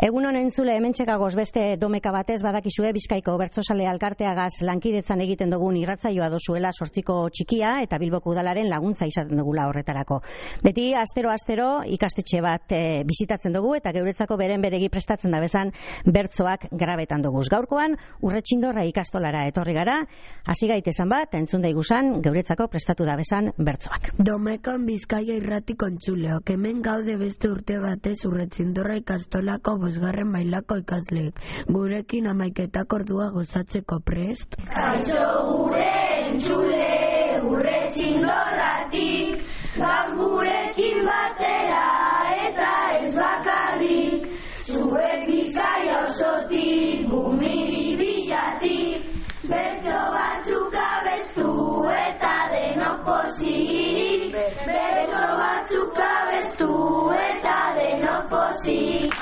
Egun honen zule hementxekagoz beste domeka batez badakizue Bizkaiko Bertsozale Alkarteagaz lankidetzan egiten dugun irratsaioa dozuela 8ko txikia eta Bilboko udalaren laguntza izaten dugula horretarako. Beti astero ikastetxe bat bizitatzen dugu eta geuretzako beren beregi prestatzen da bezan bertsoak grabetan dugu. Gaurkoan Urretxindorra ikastolara etorri gara, hasi gaitezen bat entzun daiguzan geuretzako prestatu da bezan bertsoak. Domekan Bizkaia irratiko entzuleok, hemen gaude beste urte batez Urretxindorra ikastolako bosgarren mailako ikasleek. Gurekin 11 ordua gozatzeko prest? Kaixo gure entzule Urretxindorratik, gaur gurekin batera eta ez bakarrik, zuek Bizkaia osotik, gumiri bilatik, bertso batzuk abestu eta denok pozik, bertso batzuk abestu eta denok pozik.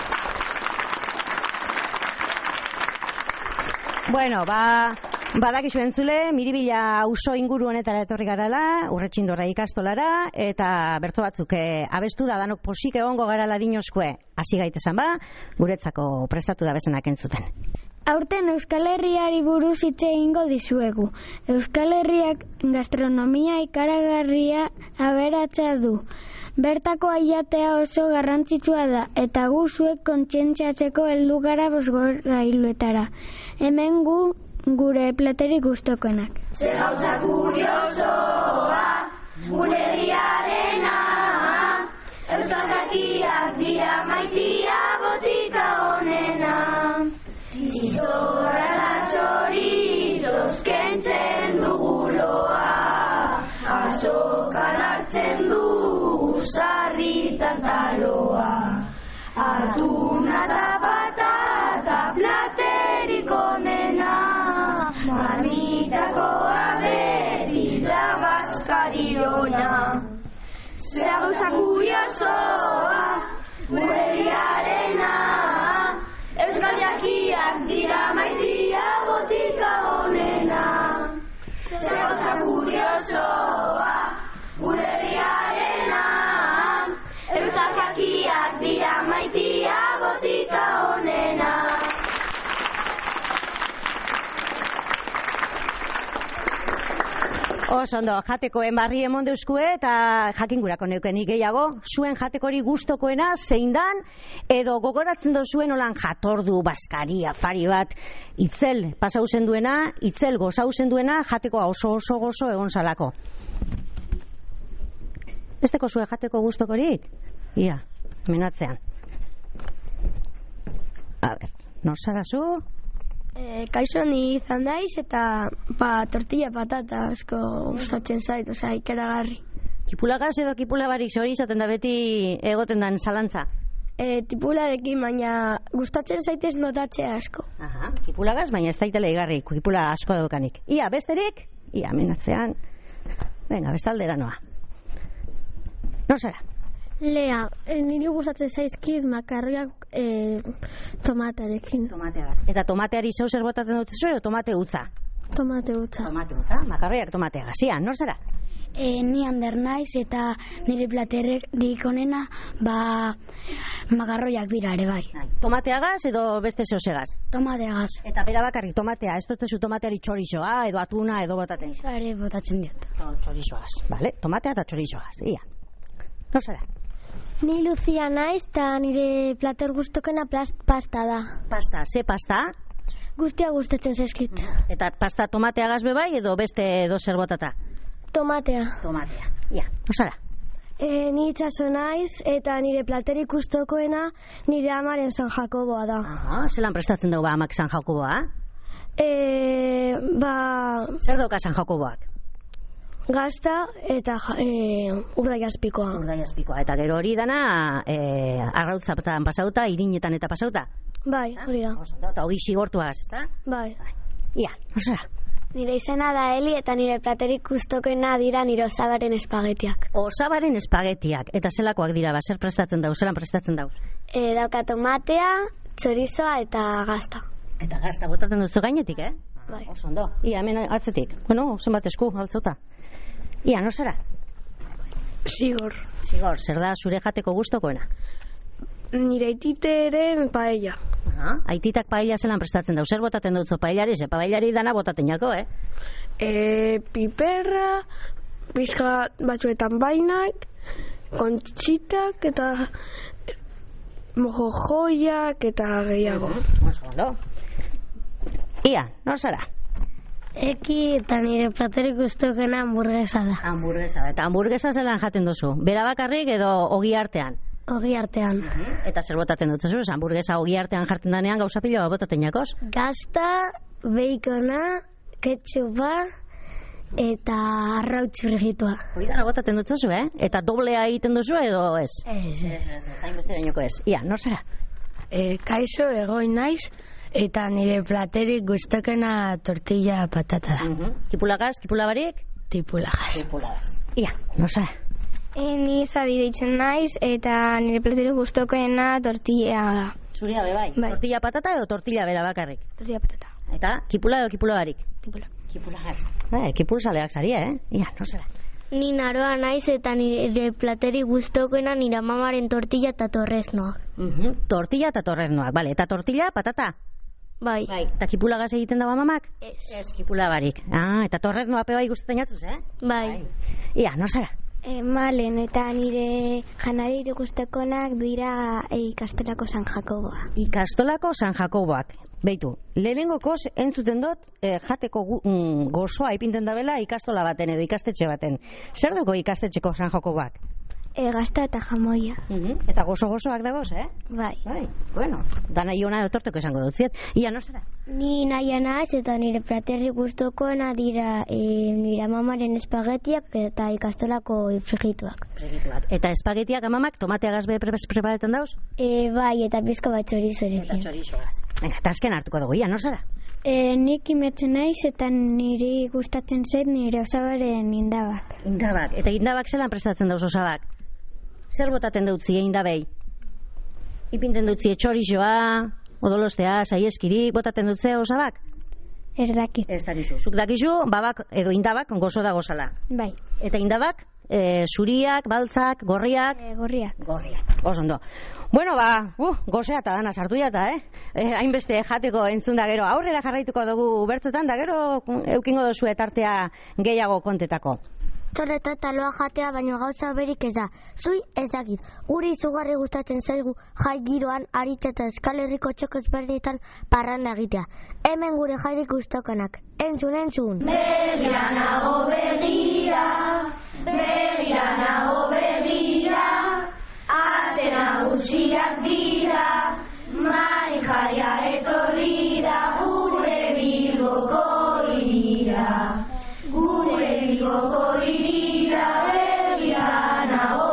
Bueno, badakizu entzule, Miribilla auzo inguru honetara etorri garala, Urretxindorra ikastolara, eta bertso batzuk abestu da danok posik egongo garala dinoskue. Hasi gaitezen guretzako prestatu da bezenak entzuten. Aurten Euskal Herriari buruz hitz egingo dizuegu. Euskal Herriak gastronomia ikaragarria aberatsa du. Bertako aiatea oso garrantzitsua da, eta gu zuek kontzientziatzeko heldu gara bosgorailuetara. Hemen gure platerik gustokoenak. Zer gauza kuriosoa, gure herriarena, euskalkiak dira maitia botika honena. Txizorra da txorizoz kentzen duguloa, azokan hartzen dugu sarritan taloa. Atuna da patata platerik onena, marmitako abeti da bazkariona. Zer gauza kuriosoa, gure herriarena, euskal jakiak dira maitia botika honena. Zer gauza kuriosoa, gure herriarena, euskal jakiak dira maitia botika honena. Ondo, jatekoen barri emon deuskue eta jakingurako neukenik gehiago, zuen jatekori gustokoena zein dan, edo gogoratzen dozuen olan jatordu, baskari, afari bat, itzel pasauzen duena, itzel gozauzen duena, jatekoa oso gozo egon salako. Esteko zuen jateko gustokorik? Ia, menatzean. A ber, nor zara zu? Kaixo ni izan daiz eta tortilla patata asko gustatzen zait, osea ikeragarri. Kipulagaz edo kipulabarik hori izaten da beti egoten dan zalantza? Tipularekin, baina gustatzen zaitez notatzea asko. Aha, kipulagaz, baina ez daitela igarri, kipula asko daukanik. Ia, besterik? Ia, menatzean. Venga, bestaldera noa. No zara? Lea, niri gustatzen zaizkiz makarriak tomatearekin. Tomateagaz. Eta tomateari zeu zer botatzen dut zuen, o tomate utza? Tomate utza. Tomate utza, makarriak tomateagaz. Ia, nor zara? Ni Ander naiz eta nire platerik onena makarroiak dira ere bai. Tomateagaz edo beste zeozegaz? Tomateagaz. Eta bera bakarrik tomatea, ez dutzezu tomateari txorizoa edo atuna edo botaten? Ere botatzen diot. Txorizoaz, bale? Tomatea eta txorizoaz, ia. Nor zara? Ni Lucia naiz eta nire plater gustokena pasta da. Pasta, ze pasta? Guztia gustatzen zaizkit. Eta pasta tomateagaz be bai edo beste edo zer botata? Tomatea. Tomatea, ia. Nor zara? Ni Itxaso naiz eta nire platerik gustokoena nire amaren San Jakoboa da. Aha, zelan prestatzen dugu amak San Jakoboa? Zer dauka San Jakoboak? Gazta eta urdaiazpikoa. Urdaiazpikoa, eta gero hori dana arrautzatan pasauta, irinetan eta pasauta? Bai, hori da. Eta hori xigortuaz, ezta? Bai. Ia, osea? Nire izena da Eli eta nire platerik gustokoena dira nire osabaren espagetiak. Osabaren espagetiak, eta zelakoak dira, zer prestatzen dauz, zelan prestatzen dauz? Dauka tomatea, txorizoa eta gazta. Eta gazta botatzen duzu gainetik, Bai. Oso ondo. Ia, hemen atzetik. Bueno, zenbat esku, altzota. Ia, no zara? Zigor. Zigor, zer da zure jateko gustokoena? nire aititeren paella. Aititak paella zelan prestatzen dau, zer botaten dutzo paellari, ze paellari dana botaten jako, Piperra, pizka batzuetan bainak, kontxitak eta mojojoiak eta gehiago. Ondo. Ia, nor zara? Eki eta nire platerik guztokena hamburguesa da. Hamburguesa da. Eta hamburguesa zelan jaten duzu? Bera bakarrik edo ogi artean? Ogi artean. Eta zer botaten dutzu? Hamburguesa ogi artean jartzen danean gauza pilo botaten jakoz? Gazta, beikona, ketchupa eta arrautz frigitua. Hori dara botaten dutzu, Eta doblea egiten duzu edo ez? Ez. Zain beste dainoko ez. Ia, nor zara? Kaixo egoin naiz, eta nire platerik guztokena tortilla patata da. Kipulagaz, kipulabarik? Tipulagaz. Ia, nor zara? Ni Sadi deitzen naiz eta nire platerik guztokena tortilla da. Zuria be bai. Tortilla patata edo tortilla bera bakarrik? Tortilla patata. Eta kipula edo kipulabarik? Kipulagaz. Kipulzaleak zaria, Ia, nor zara? Ni Naroa naiz eta nire platerik guztokena nire mamaren tortilla eta torreznoak. Tortilla eta torreznoak, bale. Eta tortilla patata? Bai. Eta kipulagaz egiten dago mamak? Ez. Kipulabarik. Eta torreznoa pe bai gustatzen jatzuz, Bai. Ia, nor zara? Malen eta nire janari guztokonak dira ikastolako San Jakoboa. Ikastolako San Jakoboak. Beitu, lehenengokoz entzuten dut jateko gozoa ipinten dabela ikastola baten edo ikastetxe baten. Zer duko ikastetxeko San Jakoboak? Gazta eta jamoia. Eta gozoak dagoz, Bai. Bueno, dana iona etorteko esango dut ziet. Ia, nor zara? Ni nahi naiz eta nire platerri guztokoena dira nire mamaren espagetiak eta ikastolako frigituak. Eta espagetiak amamak tomateagaz preparatzen dauz? Bai, eta pizka bat txorizorekin. Eta txorizoaz. Venga, eta azken hartuko dugu, ia, nor zara? Nik imetzen naiz eta niri gustatzen zait nire osabaren indabak. Indabak. Eta indabak zelan prestatzen dauz osabak? Zer botaten dutzi indabei? Ipinten dutzi txorizoa, odolostea, saieskiri, botaten dutze osabak? Ez dakit. Ez dakizu. Zuk dakizu, babak edo indabak gozo da gozala. Bai. Eta indabak, zuriak, baltzak, gorriak? Gorriak. Osondo. Bueno, gozea eta dana sartu jata, hainbeste jateko entzun da gero. Aurrera jarraituko dugu bertzotan, da gero eukingo duzu etartea gehiago kontetako. Torreta eta loa jatea baino gauza berik ez da. Zui ez dakit. Guri izugarri gustatzen zaigu jai giroan aritza eta Euskal Herriko txoko ezberdinetan parranda egitea. Hemen gure jairik gustokanak. Entzun. Begira nago begira, ase nagusiak dira, mari jaia etorri da gure Bilboko irira. Begira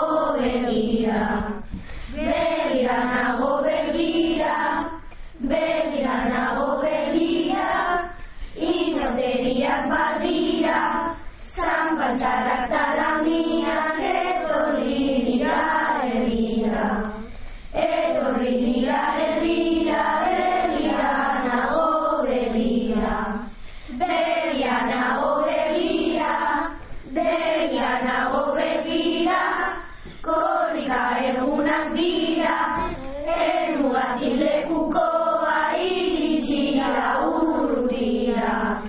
nago begira, inoteriak badira, zanpantxarrak talamiak etorri dira herrira. Begira nago begira. Begira nago begira, korrika egunak dira, emugatik lekukoa iritsi da urrutira.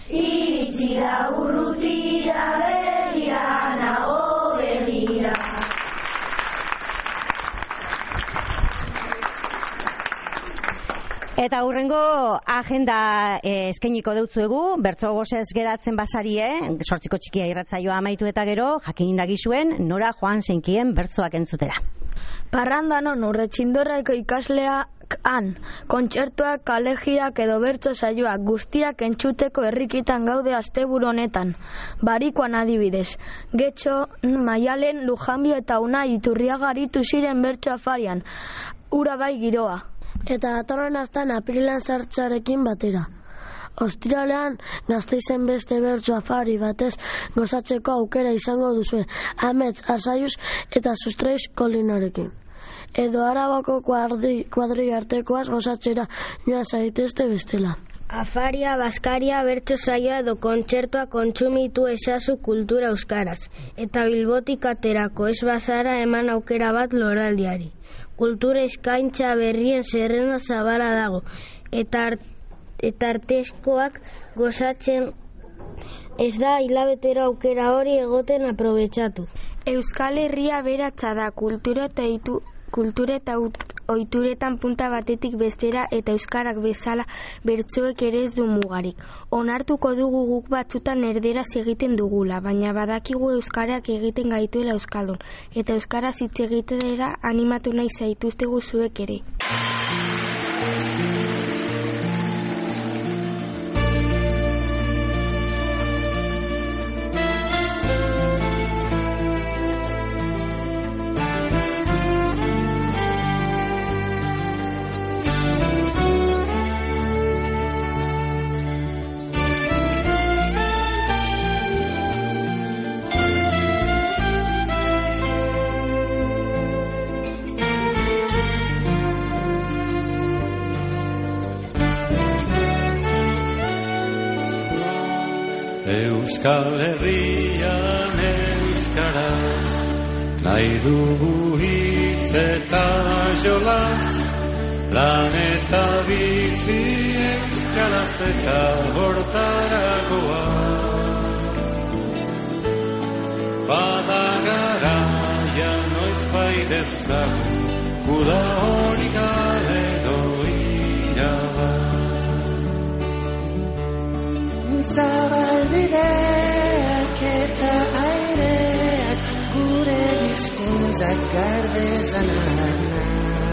Begira nago begira. Eta hurrengo agenda eskainiko deutzuegu, bertso gozez geratzen basarie, sortziko txikia irratzaioa amaitu eta gero, jakin dagizuen, nora joan zeinkien bertsoak entzutera. Parrandanon Urretxindorraiko ikasleak han, kontzertuak, kalegiak edo bertso saioak guztiak entzuteko herrikitan gaude asteburu honetan. Barikoan adibidez, Getxo, Maialen, Lujanbio eta Unai Iturriaga aritu ziren bertso afarian, ura bai giroa. Eta datorren astan aprilan sartzarekin batera. Ostiralean Gasteizen beste bertso afari batez gozatzeko aukera izango duzue, Amets, Arsaiuz eta Sustreiz Kolinarekin. Edo Arabako kuadri artekoaz gozatzera joan zaitezte bestela. Afaria, Baskaria, bertso saioa edo kontzertua kontsumitu ezazu kultura euskaraz. Eta Bilbotik aterako ez bazara eman aukera bat loraldiari. Kultura eskaintza berrien zerrenda zabala dago. Eta arteskoak gozatzen ez da hilabetero aukera hori egoten aprobetxatu. Euskal Herria beratza da kultura eta ohituretan punta batetik bestera eta euskarak bezala bertsoek ere ez du mugarik. Onartuko dugu guk batzutan erderaz egiten dugula, baina badakigu euskarak egiten gaituela euskaldun eta euskaraz hitz egitera animatu nahi zaituztegu zuek ere. Euskal Herrian euskaraz, nahi dugu hitz eta jolaz, lan eta bizi euskaraz eta hortaragoa. Bada garaia noiz baitezagun, guda hori gabe doia bat. Zabalbideak eta aireak gure hizkuntzak gardezanak.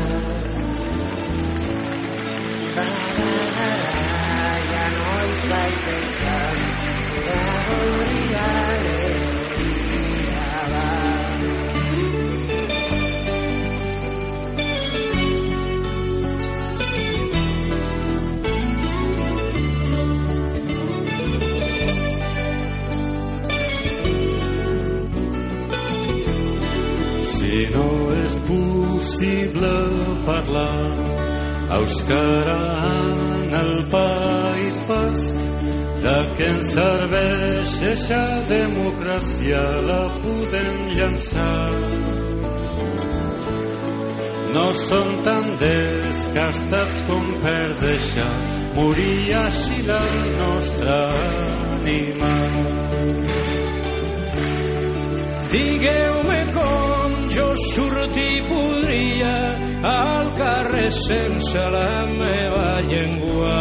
Bada garaia noiz baitezagun, guda hori gabe doia bat. Si no és possible parlar euskara en el País Basc, de què ens serveix eixa democràcia, la podem llançar. No som tan desgastats com per deixar morir així la nostra ànima. Digueu-me com jo sortir podria al carrer sense la meva llengua.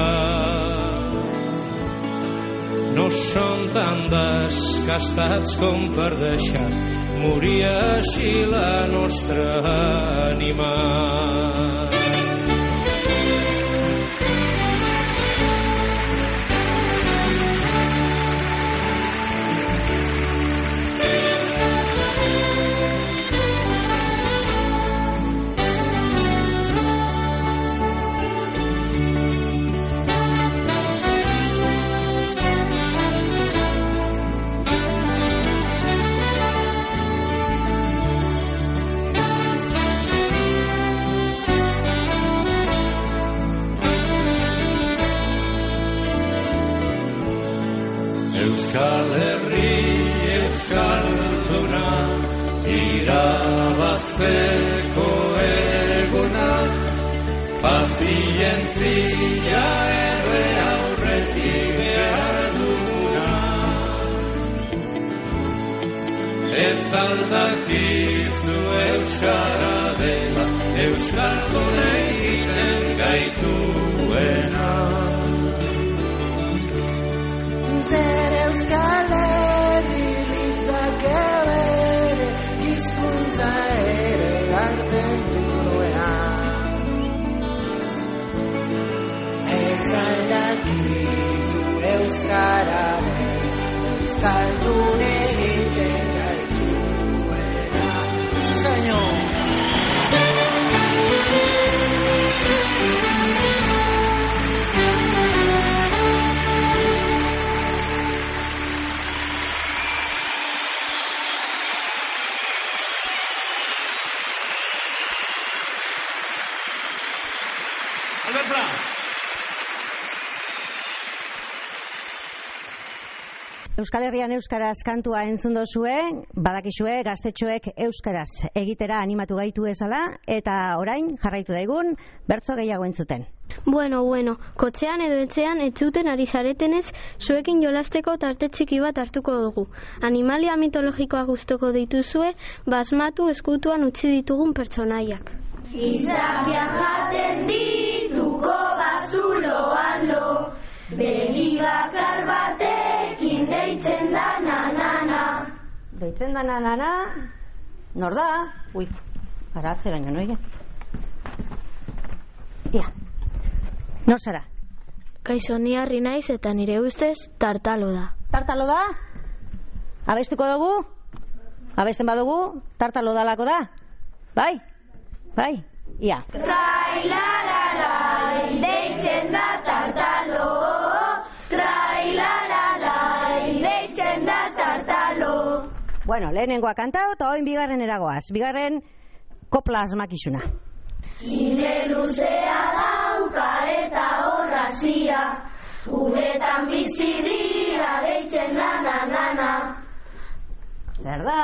No som tan desgastats com per deixar morir així la nostra ànima. Euskal Herri euskalduna, irabazteko eguna, pazientzia erre aurretik behar duguna. Ez aldakizu euskara dela, euskaldun egiten gaituena. Zer Euskal Herri lizake bere hizkuntza ere gardentu duean. Ez aldakizu euskara dela, euskaldun egiten gaituena. Sí, señor. Albert Pla. Euskal Herrian euskaraz kantua entzun dozue, badakizue gaztetxoek euskaraz egitera animatu gaitu ezala, eta orain jarraitu daigun bertso gehiago entzuten. Bueno, kotxean edo etxean etxuten ari zaretenez, zuekin jolasteko tarte txiki bat hartuko dugu. Animalia mitologikoa gustoko dituzue, basmatu eskutuan utzi ditugun pertsonaiak. Izakiak jaten dituko bazuloan lo, begi bakar batekin deitzen da nanana. Deitzen da nanana, nor da? Ui, ara atzeraino noia. Ia, nor zara? Kaixo, ni Harri naiz eta nire ustez tartalo da. Tartalo da? Abestuko dugu? Abesten badugu, tartalo dalako da? Bai? Bai? Ia. Trailararai, deitzen da tartalo. Trailararai, deitzen da tartalo. Bueno, lehenengoa kantao eta oin bigarren eragoaz. Bigarren kopla asmakizuna. Ile luzea daukar eta horrazia, uretan bizi dira deitzen da nanana. Zer da?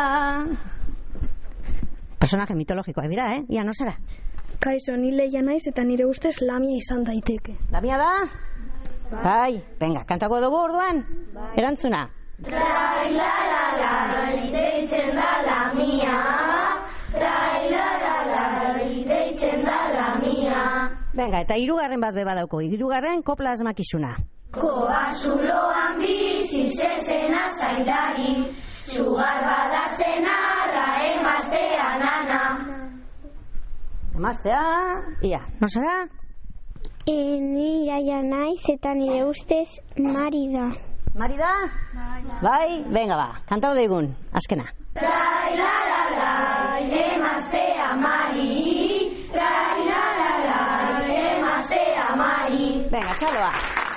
Personaje mitologikoa dira, Ia, no zara? Kaixo, ni Leia naiz eta nire ustez Lamia izan daiteke. Lamia da? Bai, venga, kantako dugu orduan? Erantzuna. Trailararai, deitzen da Lamia. Trailararai, deitzen da Lamia. Venga, eta hirugarren bat beba dauko, hirugarren kopla asmakizuna. Koazuloan bizi zezena zailari, sugar bada zenara emaztea nana. Emaztea, ia, no zara? Ni Iaia naiz eta nire ustez Mari da. Mari da? Bai, venga ba, kantau daigun, azkena. Trailararai, emaztea Mari. Trailararai, emaztea Mari. Venga, txaloa.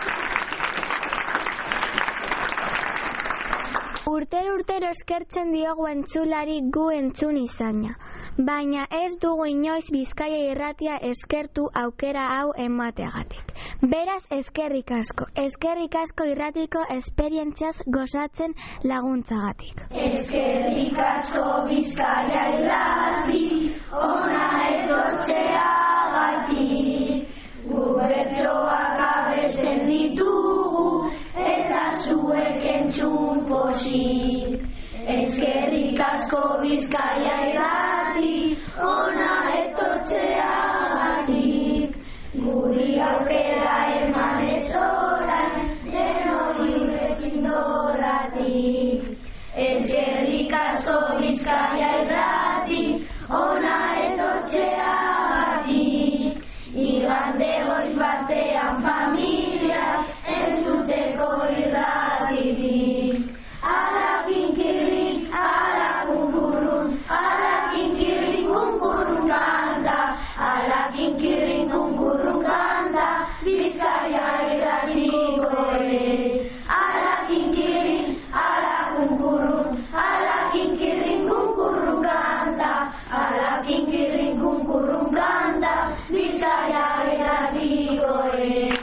Urtero eskertzen diogu entzulari gu entzun izana. Baina ez dugu inoiz Bizkaia Irratia eskertu aukera hau emateagatik. Beraz, eskerrik asko irratiko esperientziaz gozatzen laguntzagatik. Eskerrik asko Bizkaia Irrati, ona etortzeagatik. Gu bertsoak abesten ditugu, eta zuek entzun posik. Eskerrik asko Bizkaia Irrati, ona etortzeagatik. Guri aukera emanez orain, denoi urretzindorratik. Eskerrik asko Bizkaia Irrati, ona etortzeagatik. Igande goiz batean familia, entzuteko irratitik. Ala kinkirin, ala kunkurrun, ala kinkirin kunkurrun kanta. Ala kinkirin kunkurrun kanta, Bizkaia Irratikoek. Ala kinkirin, ala kunkurrun, ala kinkirin kunkurrun kanta. Ala kinkirin kunkurrun kanta, Bizkaia Irratikoek.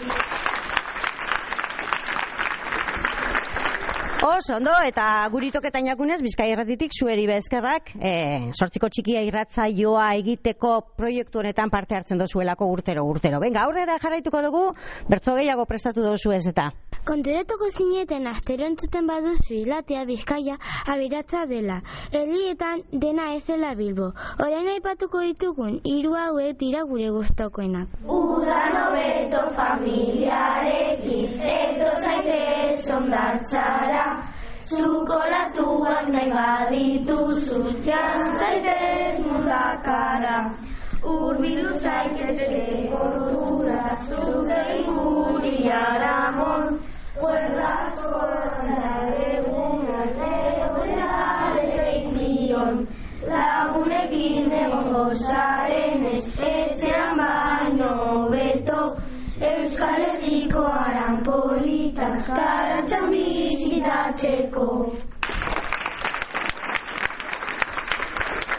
Ondo, eta guri toketan jakunez, Bizkaia Irratitik zueri bezkerrak, sortziko txikia irratzaioa egiteko proiektu honetan parte hartzen dozuelako urtero. Venga, aurrera jarraituko dugu, bertso gehiago prestatu dozu ez eta. Konturetuko zineten astero entzuten baduzu Irratia Bizkaia aberatsa dela. Herrietan dena ez dela Bilbo. Orain aipatuko ditugun 3 hauek dira gure gustokoenak. Udan hobeto familiarekin, eto zaitez ondartzara. Zukolatuak nahi badituzu, jan zaitez mundakara. Urbilu zaitezke ordura, zuge iguri aramon. Huergasko antzaregun aldeoetareik bion. Lagunekin egongo zarenez, etxean baino hobeto. Euskal Herriko aran polita, Karantxan bizitatzeko.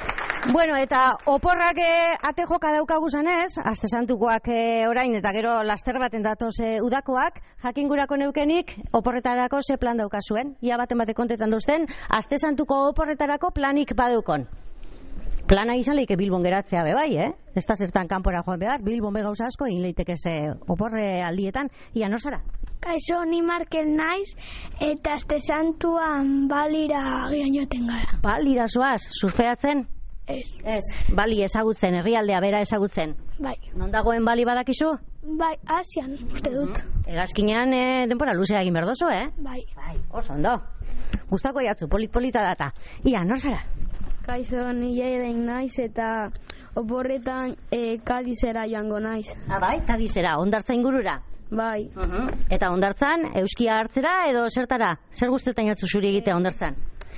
Bueno, eta oporrak ate joka daukagu zanez, aste santukoak orain eta gero laster baten datoz udakoak, jakingurako neukenik oporretarako ze plan daukazuen. Ia baten bate kontetan duzten, aste santuko oporretarako planik badeukon. Plana izan leike Bilbon geratzea be bai, Ez da zertan kanpora joan behar, Bilbon be gauza asko egin leiteke oporre aldietan. Ia, no zara? Kaixo, ni Markel naiz, eta aste santuan balira agian joaten gara. Balira zoaz, surfeatzen? Ez. Bali ezagutzen, herrialdea bera ezagutzen. Bai. Non dagoen Bali badakizu? Bai, Asian, uste dut. Hegazkinean denbora luzea egin berdozo, Bai. Oso ondo. Gustako jatzu, polita data. Ia, nor zara? Kaixo, ni Jaden naiz eta oporretan Kadizera joango naiz. Bai, Kadizera, Hondartza ingurura? Bai. Eta Hondartzan, euskia hartzera edo zertara? Zer guztetan jatzu zuri egitea Hondartzan?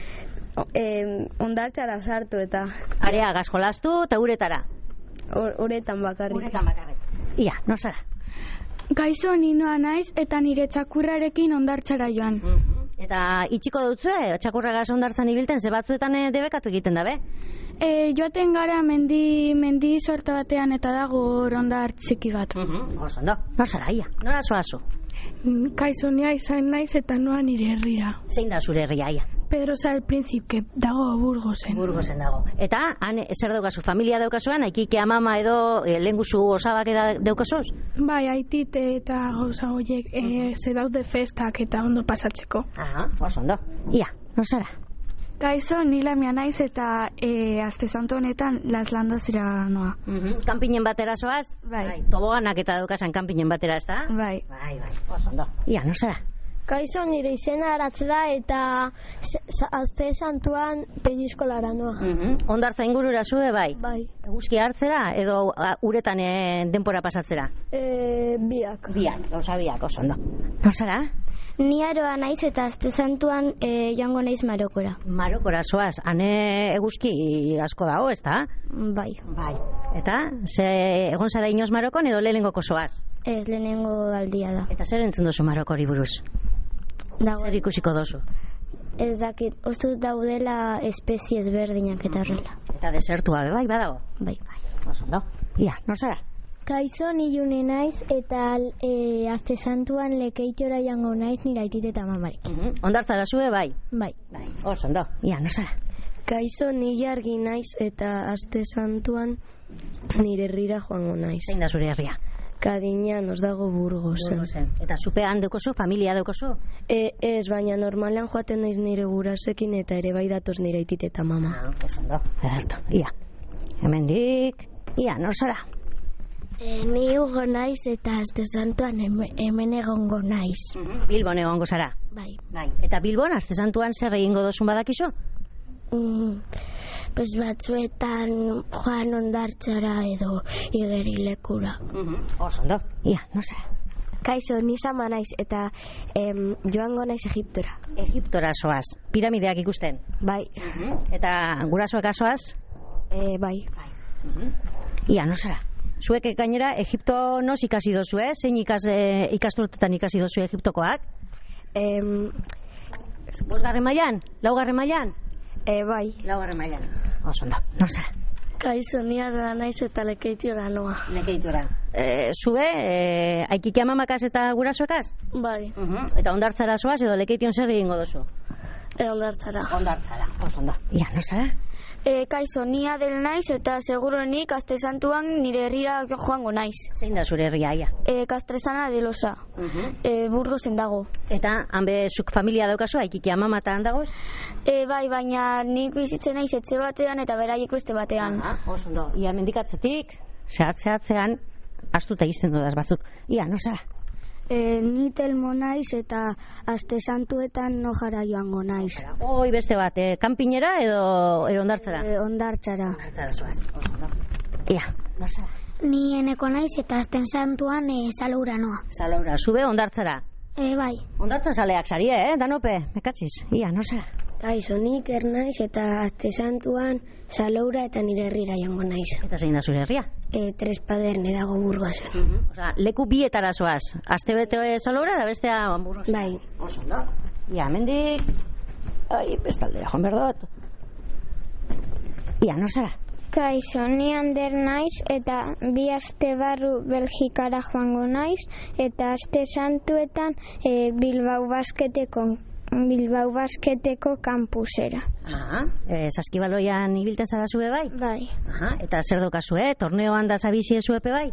Hondartzara sartu eta Area gazkolastu eta uretara? Uretan bakarrik. Ia, nor zara? Kaixo, ni Noa naiz, eta nire txakurrarekin Hondartzara joan. Eta itxiko dutzue, txakurragaz Hondartzan ibilten, ze batzuetan debekatu egiten dabe? Joaten gara mendi sorta batean eta dago hondar txiki bat. Oso ondo, nor zara, ia, nora zoazu? Kaixo, nia izan naiz eta Noa nire herria. Zein da zure herria, ia? Pedro Sal Príncipe, dago Burgosen. Burgosen dago. Eta, han, zer daukazu, familia daukazuan, aikike amama edo lehenguzu osabak daukazuz? Bai, aitit eta gauza horiek ze daude festak eta ondo pasatzeko. Oso ondo. Ia, nor zara? Kaixo, ni Lamia naiz eta aste santu honetan Las Landasera noa. Kanpinen batera zoaz? Bai. Toboganak eta daukazan kanpinen batera, ez da? Bai. Bai, oso ondo. Ia, nor zara? Kaixo, nire izena Aratzera eta aste santuan Peñiskolara noa. Hondartza ingurura zue, bai? Bai. Eguzki hartzera edo uretan denpora pasatzera? Biak. Biak, oso ondo. Nor zara? Ni Aroa naiz eta aste santuan joango naiz Marokora. Marokora zoaz, hane eguzki asko dago, ez da? Bai. Eta, egon zara inoz Marokon edo lehenengoko zoaz? Ez, lehenengo aldia da. Eta zer entzun duzu Marokori buruz? Zer ikusiko dozu? Ez dakit, ustuz daudela espezie ezberdinak eta horrela. Eta desertua, bai, badago? Bai. Oso ondo. Ia, nor zara? Kaixo, ni June naiz eta aste santuan Lekeitora jango naiz nire aitit eta mamarekin. Hondartzara zue, bai? Bai. Oso ondo. Ia, nor zara? Kaixo, ni Jargi naiz eta aste santuan nire herrira joango naiz. Zein da zure herria? Kadiñan, os dago Burgosen. Eta zupean daukozu, familia daukozu? Ez, baina normalean joaten naiz nire gurasoekin eta ere bai datoz nire aitit eta mama. Oso ondo. Ederto. Ia. Hemendik. Ia, nor zara? Ni Hugo naiz eta aste santuan hemen egongo naiz. Bilbon egongo zara? Bai. Eta Bilbon aste santuan zer egingo dozun badakizu? Pues batzuetan joan Hondartzara edo igerilekura. Oso ondo. Ia, nor zara? Kaixo, ni Sama naiz eta joango naiz Egiptora. Egiptora zoaz, piramideak ikusten? Bai. Eta gurasoak azoaz? Bai. Ia, nor zara? Zuek gainera Egipto noz ikasi dozu, Zein ikasturtetan ikasi dozu Egiptokoak? 5. mailan? 4. mailan? Bai. 4. mailan. Oso ondo. Nor zara? Kaixo, ni Aroa naiz eta Lekeitora noa. Lekeitora. Zue, aikike amamakaz eta gurasoekaz? Bai. Eta Hondartzara zoaz edo Lekeition zer egingo dozu? Hondartzara. Oso ondo. Ia, nor zara? Kaixo, ni Adel naiz eta seguruenik aste santuan nire herrira joango naiz. Zein da zure herria, ia? Castrezana de Losa. Burgosen dago. Eta hanbe zuk familia daukazu, aikike amama eta handagoz? Bai, baina nik bizitzen naiz etxe batean eta beraiek beste batean. Oso ondo. Ia mendikatzetik, zehatzean, astuta egizten dudaz batzuk. Ia, nor zara? Ni Telmo naiz eta aste santuetan Nojara joango naiz. Oi, beste bat, kanpinera edo Hondartzara? Hondartzara. Hondartzara zoaz. Ia, nor zara? Ni Eneko naiz eta aste santuan Saloura noa. Saloura, zube Hondartzara? Bai. Hondartza saleak sarie, Danope, mekatziz. Ia, nor zara? Kaixo, ni Iker naiz eta aste santuan Saloura eta nire herrira jango naiz. Eta zein da zure herria? Trespaderne dago Burgosen. Osa, leku bietara zoaz. Aste bete Saloura da bestea Burgosen. Bai. Oso, da? Ia, mendik... Ai, bestaldera, joan berdot. Ia, nor zara? Kaixo, ni Ander naiz eta 2 aste barru Belgikara joango naiz eta aste santuetan Bilbao Basketeko kampusera. Saskibaloian ibiltzen zara zue bai? Bai. Eta zer dokazue, torneoan da zabizie zuepe bai?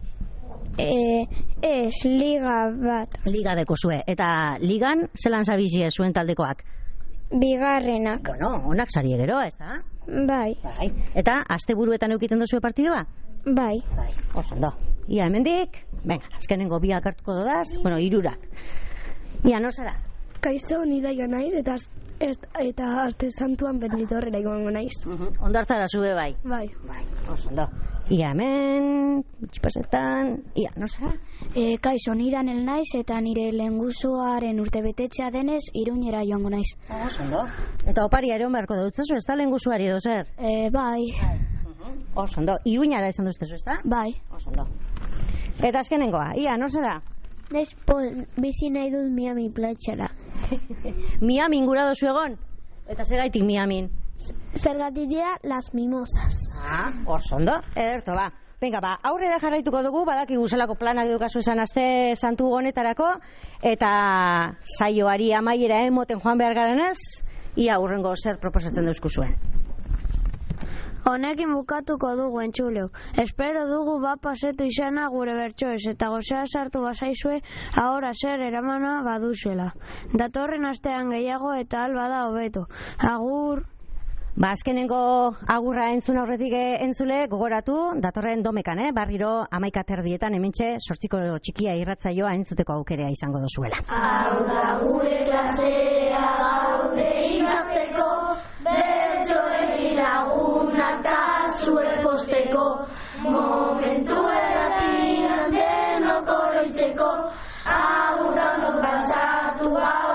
Ez, liga bat. Liga deko zue. Eta ligan zelan zabizie zuen taldekoak? Bigarrenak. Bueno, onak sari gero, ez da? Bai. Eta asteburuetan eukiten duzue partidua? Bai. Oso ondo. Ia hemendik, venga, azkenengo 2 hartuko dodaz, 3. Ia, no zara? Kaixo, ni Daia naiz eta aste santuan Benidorrera joango naiz. Ondartzara zube bai? Bai. Oso ondo. Ia hemen, itxipasetan, ia, no zara? Kaixo, ni Danel naiz eta nire lehengusuaren urtebetetzea denez Iruñera joango naiz. Oso ondo. Eta oparia ere onbeharko dutzazu, ez da lehengusuari edo zer? Bai. Oso ondo. Iruñara esan duztezu, ez da? Bai. Oso ondo. Eta azkenengoa, ia, no zara? Naiz bizi nahi dut Miami platxara. Miami ingura dozu egon? Eta zergaitik Miamin? Zergatik dira Las Mimosas. Oso ondo, ederto ba. Venga, aurrera jarraituko dugu, badakigu zelako planak edukazu esan aste santu honetarako, eta saioari amaiera emoten joan behar garanez, ia hurrengo zer proposatzen dauzkuzuen. Honekin bukatuko dugu entzuleok. Espero dugu pasetu izana gure bertsoez eta gozea sartu bazaizue ahora zer eramana baduzela. Datorren astean gehiago eta albada hobeto. Agur! Azkenengo agurra entzun aurretik entzule, gogoratu, datorren domekan, barriro 11:00 hementxe 8 txikia irratsaioa entzuteko aukerea izango dozuela. Hau da gure klasea gaude ikasteko, bertsoen lagunak ta zuen posteko, momentu erratian denok oroitzeko, hau da ondo pasatu hau